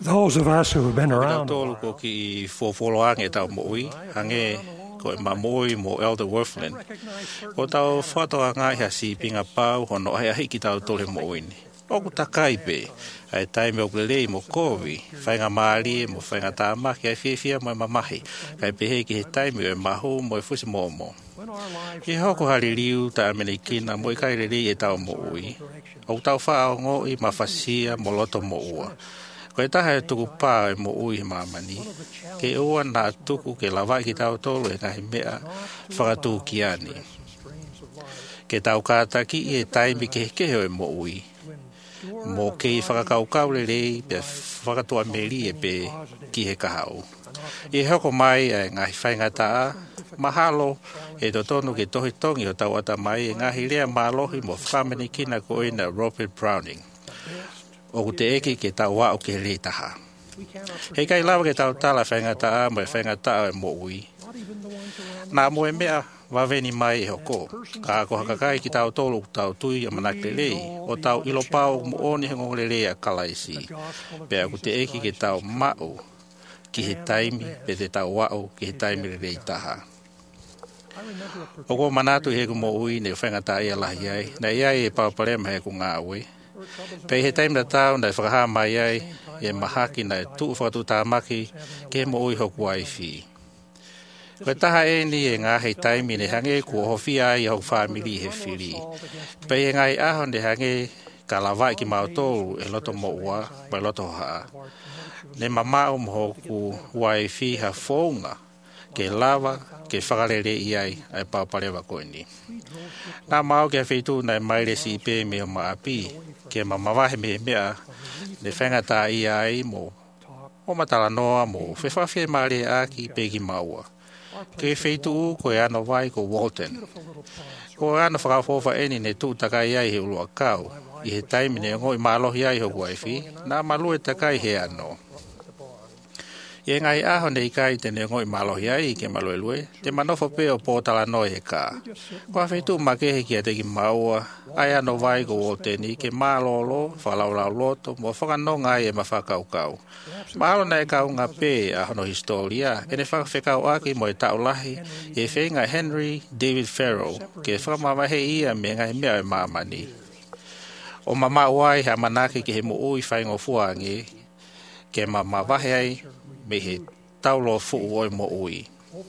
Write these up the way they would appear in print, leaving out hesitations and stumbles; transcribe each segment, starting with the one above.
Those of us who have been around a Tolu ko while ki fofoloange tau mo'ui, hange ko e mamoi mo Elder Worthland. Ko tau whatoa ngā hea si pinga pau hono hea hiki tau tole mo'ui ni. Oku takai pe, ai taime o kulelei mo kovi, whainga maari mo whainga tāmaki ai whiawhia mo e mamahi, kai pehe ki he taime o e mahu mo e fusi momo. I hoko hari riu ta amene kina mo i kaireri e tau mo'ui. O tau whao ngō i mawhasia mo loto mo'ua. Ko e taha e tuku pā e mo'ui he mamani. Ke ua nā tuku ke lawai ki tau tolu e ngahi mea whakatū ki ani. Ke tau kātaki i e taimi ke kehe o e mo'ui. Mo ke i whakakaukau le rei pe whakatua meri e pe ki he kahau. I hoko mai e ngahi whainga taa, mahalo e to tonu ke tohi tongi o tau ata mai e ngahi rea malohi mo whamani kina ko ina Robert Browning. O te eki ke tau wao ke rei taha. Hei kai lawa ke tau tala whainga taa mo e whainga taa e mo'ui. Nā mo e mea waweni mai e hoko. Ka ako hakakai ki tau tolu tau tui a manak le rei. O tau ilo pao mo oni he ngong le rei a kalaisi. Pea ku te eki ke tau mao ki he taimi pe te tau wao ki he taimi le rei taha. O ko manatu he ku mo'ui ne whainga taa ia lahi ai. Na iai e pauparema he ku ngā ue. Pei he taimi na tau na whakaha mai ai e mahaki na e tuu whakatu tāmaki ke mo'ui hoku ai whi. Koe taha e ni e ngā hei taimi ne hange kua hofia ai hau whamiri he whiri. Pei e ngai aho ne hange ka lawai ki mautolu e loto mo'ua mai loto haa. Ne mamau moho ku wai whi ha whaunga ke lava ke whakarere i ai ai pauparewa koe ni. Nā mau ke whitu nai maire si pe me o maapi ke mamawahe me mea ne whengata i ai mo o matala noa mo whewhawhi maare aki pegi maua. Ke whitu ko e ano vai ko Walton. Ko e ano whakawhofa eni ne tū takai ai he ulua kau. I he taimi ne ngoi malohi ai hoku ai whi, nā malue takai he ano. I ngai aho nei kai te ne ngoi malohi ai ke malue lue, te manofo pe o pōtala noi he kā. Kua whitu makehe ki a teki maua, ai ano vai ko Waltoni ke malolo, whalaulau loto, mo whakanonga ai e mawhakaukau. Mahalo nei kau ngā pē a hono historia, e ne whakawhekau aki mo e taulahi, e whenga Henry David Farrell, ke whakamawahe ia me ngai mea e mamani. O mama wai ha manake ke he mo ui whaingo fuangi, ke mamawahe ai me he taulo fuu oi mo ui.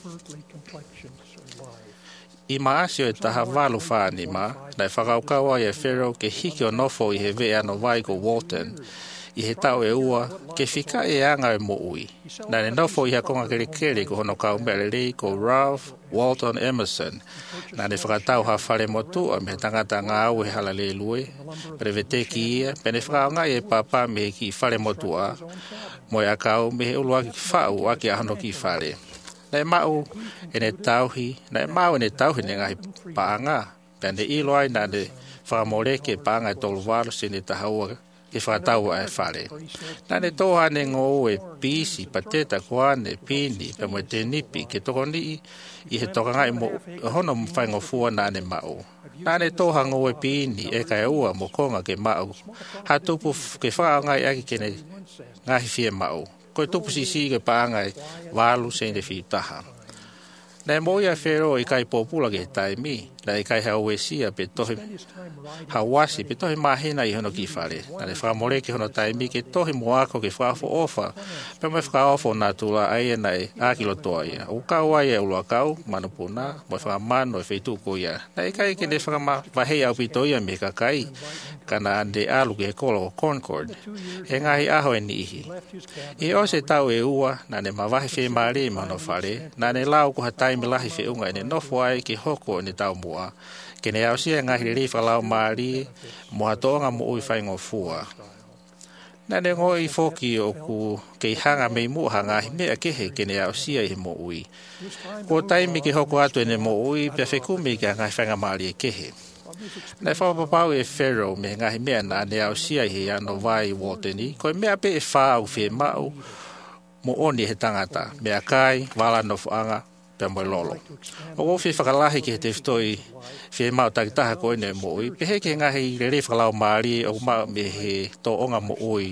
I maasio e taha walu whāni ma, nai whakaukawa e Farrell ke hiki o nofo i he vea no vai ko Walton, i he tau e ua, ke whika e anga e mo ui. Nai ne nofo i ha konga kere ko hono kau mea rei ko Ralph Walton Emerson, nai ne whakatau ha whare motua me tangata ngā au he hala le lue, prewe te ki ia, pene whakaonga e papa me ki whare motua, mo e akau me he ulua ki whau aki ahano ki whare. Nai mau e ne tauhi, nai mau e ne tauhi ne ngahi paanga, pene iloai nai ne whakamoreke paanga e tolu waru se ne tahaua ke whakatau ai whare. Nai ne toha ne ngō e pisi, pateta, koane, pini, pe mo te nipi, ke toko ni i he toka ngai mo hono mwhaingo fua nai ne mau. Nai ne toha ngō e pini, e kai ua mo konga ke mau. Ha tupu ke whakaongai aki ke ne ngahi fie mau. Koe tupu sisi ke paangai walu se ne fi taha. Nei moia Farrell i kai popula ke taimi, nei kai hauesia pe tohi hawasi, pe tohi mahina i hono ki whare. Nei whakamore ke hono taimi ke tohi moako ke whafo ofa, pe mai whakaofo nā tula aia nei ākilo toa ia. O kau ai e ulua kau, manupuna, mo whakamano e wheitu ko ia. Nei kai ke ne whakamawahi au pito ia me kakai, kana ande alu ke he kolo o Concord. He ngahi aho e ni ihi. I o se tau e ua, na ne mawahi whi maari ma no whare, na ne lau ko ha taimi lahi whi unga e ne nofo ai ke hoko e ne tau mua. Ke ne au sia ngahi ri whalau maari, mo ha toonga mo ui whaingo fua. Na ne ngoi foki o ku ke hanga mei mua ngahi mea kehe ke ne au sia i mo ui. Ko taimi ke hoko atu e ne mo ui, pia whekumi ke ngahi whainga maari e kehe. Nei whapapau e Farrell me ngahi mea na ne au sia he ano vai Waltoni, koe mea pe e whāu whi mau mo oni he tangata, mea kai, wala no whaanga, pe mo lolo. O whi whakalahi ki he te whitoi whi mau takitaha koe ne mo ui, pe he ke ngahi re whakalau maari o mau me he tō onga mo ui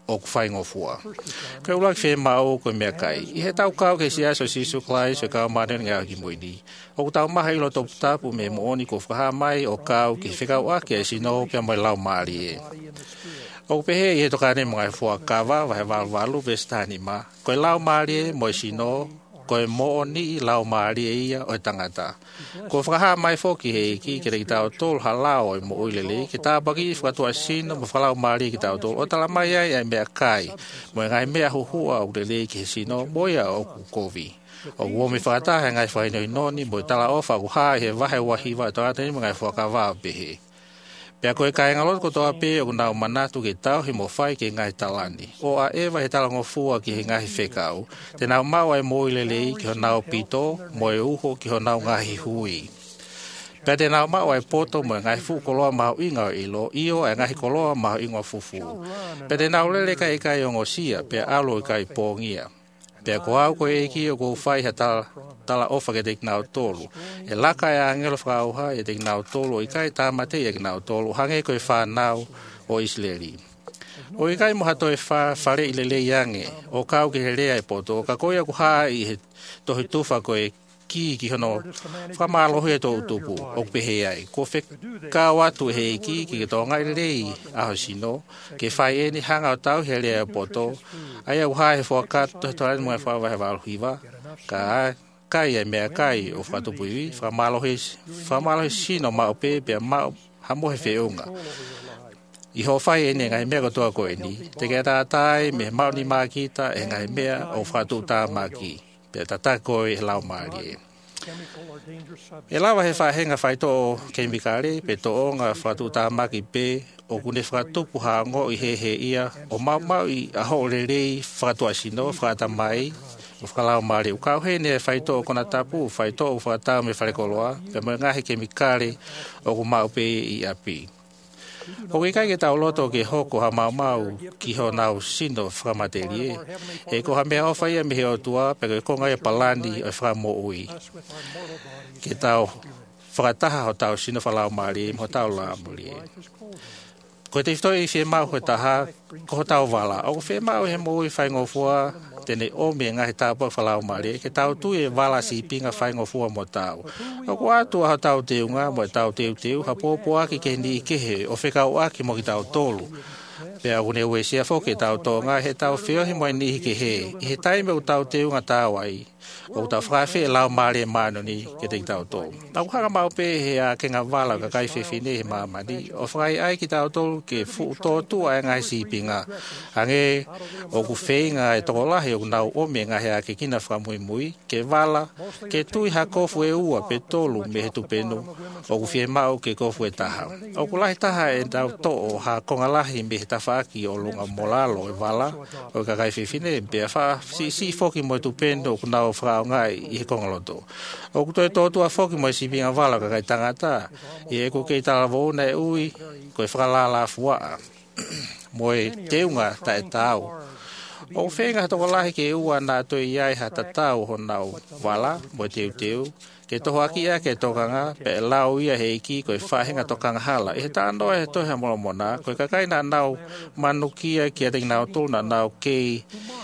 o whai ngofua. Koe ulak whē mau koe mea kai. I he tau kau ke sia so sisu klai so kau mane ngā ki moini. O tau maha ilo topu tapu me mooni ko whaha mai o kau ki whikau ake sino pia mai lau maari e. O pehe i he tokane mga fua kawa wahe walu vestani ma. Koe lau maari e mo sino koe mooni lau maari e ia o tangata. Ko whakaha mai fōki he iki ki rei tau tōl halao i mo uilele ki tā baki whakatua sino mo whalau maari ki tau tōl. O tala mai ai ai mea kai mo ngai mea huhua o lele ki he sino moia o kukovi. O uomi whakatahe ngai whainoi noni mo tala ofa kuha he wahe wahiwa e tōrata ni ngai whakawā pehe. Pea koe kai ngalot ko toa pe o nau manatu ke tau he mo whai ke ngai talani. O a ewa he talango fua ki he ngai whekau. Te nau mau ai moilelei ki ho nau pito, mo e uho ki ho nau ngahi hui. Pea te nau mau ai poto mo e ngai fu koloa mau inga o ilo, io e ngai koloa mau inga fufu. Pea te nau lele kai kai o ngosia, pea alo i kai pōngia. Pea ko au koe eki o kou whai ha tala ofa ke te knau tolu. E laka e angelo whakauha e te knau tolu i kai tāmate e knau tolu hange koe whanau o Israeli. O i kai moha toi whare i lele iange o kau ke he rea e poto, ka koe aku haa i he tohi tuwha koe ki hono whamalohi e tō utupu o pehe ai. Ko whekau atu he ki ke tonga i rei aho sino, ke whai e ni hanga o tau he rea e poto, ai au hae whakato he toare mwa whawahe waluhiwa, ka kai e mea kai o whatupu iwi, whamalohi sino mao pe mao hamo he whiunga. I ho whai e ngai mea kotoa koe ni, te kia tātai me mao ni mākita e ngai mea o whatu tā māki. Pea tata koe he lau maari e. E lawa he whahenga whaito kemikare, pe to o ngā whatu tā maki pe, o kune whatupu hango i he ia, o mau i aho rei whatua sino, whata mai, o whakalau maari. Ukau he ne whaito o kona tapu, whaito o whatau me wharekoloa, pe mo ngahe kemikare o ku mau pe i api. O kai ke tau loto ke hoko ha mau ki ho nau sino whakamaterie. E ko ha mea ofa ia mihe o tua, pe ko ngai palani o whakamo ui. Ke tau whakataha ho tau sino whalau maari, mo tau la muri. Ko te whitoi i whi mau ho taha, ko ho tau wala. O ko whi mau he mo ui whaingofua, tene o me ngahi tāpua whalau maari, ke tau tu e wala si pinga whaingofua mo tau. O ko atua ha tau teunga, mo tau teu, ha pōpō aki ke ni kehe, o whekau aki mo ki tau tolu. Pea une ue sia whoke tau tonga, he tau whiohi mo nihi ke he, i he taime o tau teunga tāwai, o tau whawhi e lau maari e mano ni ke te tau tolu. Nau hanga mau pe he a ke ngā wala ka kai whiwhine he mamani, o whai ai ki tau tolu ke fu tōtua e ngai sipinga. Hange o ku whenga e toko lahi o nau ome ngahi a ke kina whamui mui, ke wala, ke tui ha kofu e ua pe tolu me he tupenu, o ku whie mau ke kofu e taha. O ku lahi taha e tau to ha konga lahi me he tawhaki o lunga molalo e wala, o ka kai whiwhine, pia wha si foki mo tupenu o ku nau whakao ngai i he kongaloto. O ku toi tōtua foki mo i sipinga wala ka kai tangata, i e ku kei talavo na e ui, ko e whakalala fuaa. Mo e teunga ta e tau. O whenga toko lahi ke ua nā toi iai ha ta tau ho nau wala, mo teu, ke toho aki ia ke tokanga, pe e lau ia he iki ko e whahinga tokanga hala. I he tāno e tohe mola mona, ko e kakai nā nau manukia ki ating nau tūna nau kei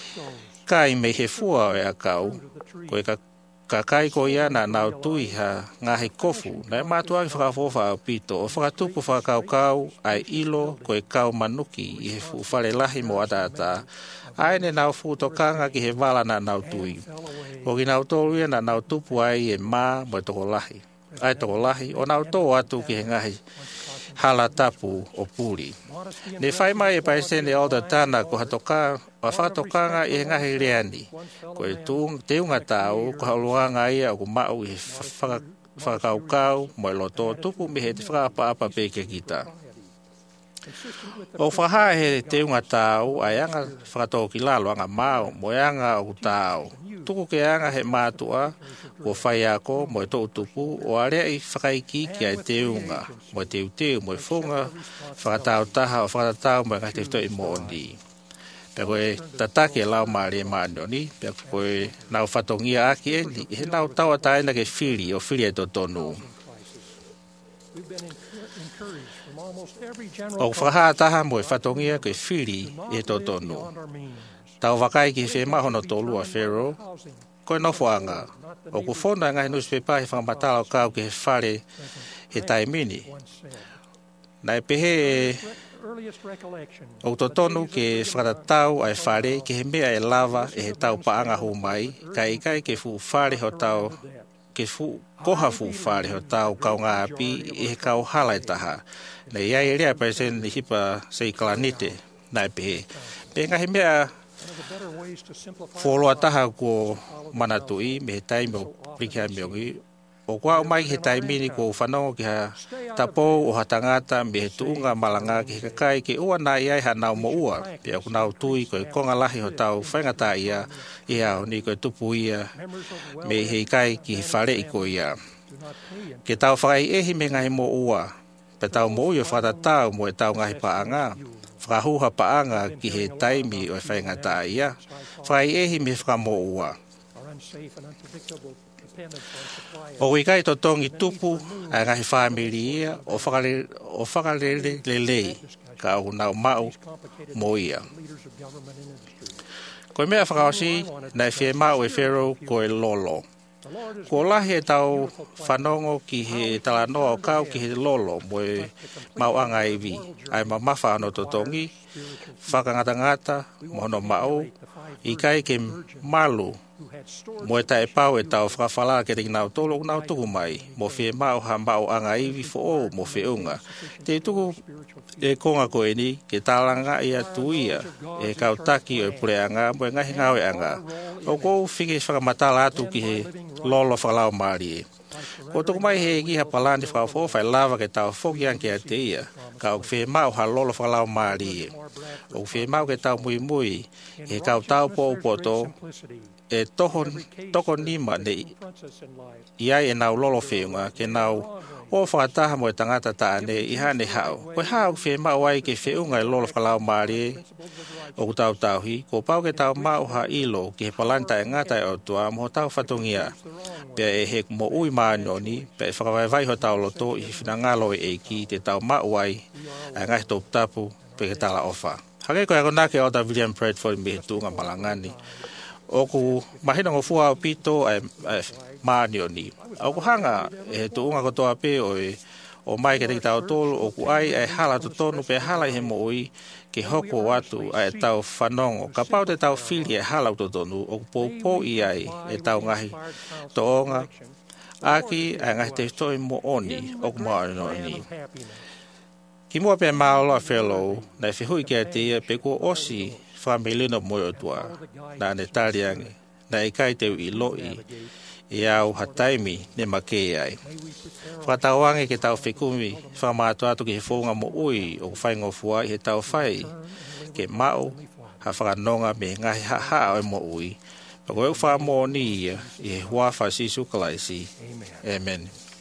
kai me he fua e a kau, ko e kakai ko ia nā nau tui ha ngahi kofu, na e mātua ki whakafofa au pito, o whakatupu whakaukau ai ilo ko e kau manuki i he whare lahi mo atata, ai ne nau tokanga ki he wala nā nau tui. O ki nau tōru ia nā nau tupu ai e mā mo e toko lahi. Ai toko lahi, o nau tō atu ki he ngahi hala tapu o puri. Ne whai mai e paisene o da tāna ko hatoka, o whakatokanga i he ngahi reani. Ko e teunga tāu, ko hauluanga ia o ku mau i he whakaukau mo e loto tupu me he te whakapa pe ke kita. O whaha he teunga tāu, ai anga whakatō ki lalo anga mau, mo e anga o tāu. Tuku ke anga he mātua, ko whai ako, mo e tō tupu, o area i whakaiki ki ai teunga, mo e teu, mo e whunga, whakatau taha o whakatau mo e ngai te whito i mooni. Pea koe tatake lau maari e maanoni, pea koe nau whatongia aki e ni, he nau taua taina ke whiri, o whiri e tō tonu. O whakahataha mo e whatongia ke whiri e tō tonu. Tau wakai ki whema hono tōlua whero, koe no whanga. O ku whona ngai newspaper he whakamatala o kau ke he whare he taimini. Nai pehe o tō tonu ke whakatatau ai whare ke he mea e lava e he tau paanga hu mai, ka ikai ke fu whare ho tau, ke fu koha fu whare ho tau kau ngā api e he kau halai taha. Nei ai rea paisen ni hipa sei kalanite, nai pehe. Pe ngahi mea wholoa taha ko manatui me he taimi o prikea miongi. O kua o mai he taimini ko whanongo ki ha tapou o ha tangata me he tuunga malanga ki he kakai ke ua nā iai ha nau mo ua. Pea ku nau tui koe konga lahi ho tau whaingata ia o ni koe tupu ia me he kai ki he whare i ko ia. Ke tau whakai ehi me ngahi mo ua. Pe tau mo ua whatatau mo e tau ngahi paanga. Whakahuha paanga ki he taimi o e whaingata ia. Whakai ehi me whakamo ua. O ikai to tongi tupu a ngahi whamiri ia o whakalele lelei ka au nau mau mo ia. Koe mea whakaosi nai whie mau e whero koe lolo. Ko lahi e tau whanongo ki he talanoa o kau ki he lolo mo e mau anga iwi. Ai ma mawha ano to tongi, whakangata mohono mau, ikai ke malu mo e tae pau e tau whakawhala ke ringi nau tolo nau tuku mai, mo whie mau ha mau anga iwi fo o mo whiunga. Te tuku e konga koe ni, ke tālanga ia tuia, e kau taki o e pureanga, mo e ngahi ngau e anga. O kou whike whakamatala atu ki he lolo whakalau maari e. Ko tuku mai he giha palani whakawho, whai lava ke tau whoki anke a te ia, ka o whie mau ha lolo whakalau maari e. O whie mau ke tau mui mui, e kau tau po upoto, e toko nima ne iai e nau lolo whiunga ke nau o whakataha mo e tangata taane i hane hao. Koe hao whi mau ai ke whiunga e lolo whakalau maari o tau tauhi, ko pau ke tau mau ha ilo ke he palanta e ngata e o tua mo tau whatungia. Pea e he mo ui maanoni, pea e whakawai ho tau loto i whina ngalo e eiki te tau mau ai a ngai tōp tapu pe ke tala ofa. Hake koe ako nake o ta William Bradford me he tūnga malangani. O ku mahina ngo fua o pito ai maanioni. O ku hanga e tuunga ko toa pe o mai ke te tau tolu o ku ai hala to tonu pe hala he mo ui ke hoko watu ai tau whanongo. Ka pau te tau whili e hala to tonu o ku po i ai e tau ngahi toonga. Aki ai ngahi te toi mo oni o ku maanioni. Ki mua pe maolo a whelou na e whihui ke a te ia pe ko osi whamelino moyo tua, na ne tariangi, na e kai teu i loi, e au hataimi ne makei ai. Whatawangi ke tau whekumi, whamātua atu ki he whonga mo ui, o whaingo fua i he tau whai, ke mau, ha whakanonga me ngahi ha o mo ui, pa koe wha mo ni ia, i he huafa si sukalaisi. Amen.